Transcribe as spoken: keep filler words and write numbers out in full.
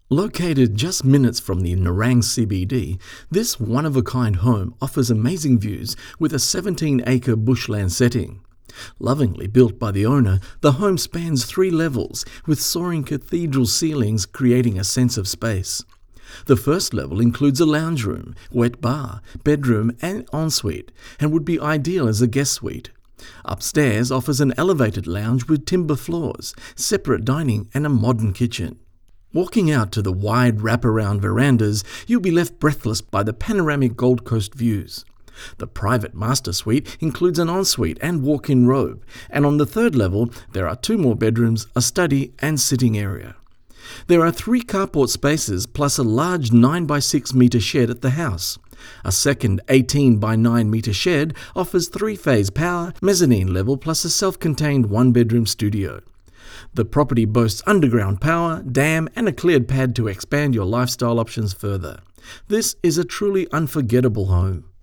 Located just minutes from the Nerang C B D, this one-of-a-kind home offers amazing views with a seventeen acre bushland setting. Lovingly built by the owner, the home spans three levels, with soaring cathedral ceilings creating a sense of space. The first level includes a lounge room, wet bar, bedroom and ensuite, and would be ideal as a guest suite. Upstairs offers an elevated lounge with timber floors, separate dining and a modern kitchen. Walking out to the wide wraparound verandas, you'll be left breathless by the panoramic Gold Coast views. The private master suite includes an ensuite and walk-in robe, and on the third level there are two more bedrooms, a study and sitting area. There are three carport spaces plus a large nine by six metre shed at the house. A second eighteen by nine metre shed offers three-phase power, mezzanine level plus a self-contained one-bedroom studio. The property boasts underground power, dam and a cleared pad to expand your lifestyle options further. This is a truly unforgettable home.